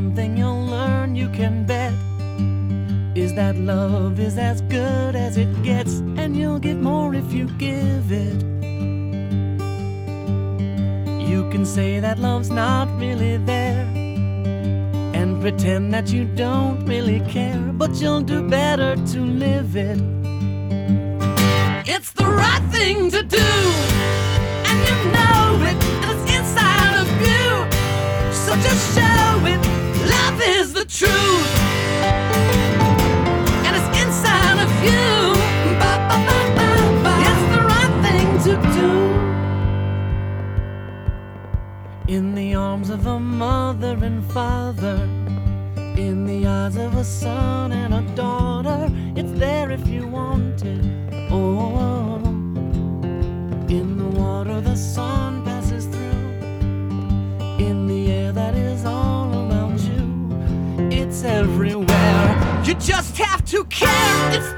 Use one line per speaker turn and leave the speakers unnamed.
one thing you'll learn, you can bet, is that love is as good as it gets, and you'll get more if you give it. You can say that love's not really there, and pretend that you don't really care, but you'll do better to live it. It's the right thing to do, and you know it, and it's inside of you. So just show it, love is the truth, and it's inside of you. Ba, ba, ba, ba, ba. It's the right thing to do. In the arms of a mother and father, in the eyes of a son and a daughter, it's there if you want it. Oh, in the water the sun passes through, in the air that is all around you, it's everywhere. You just have to care. It's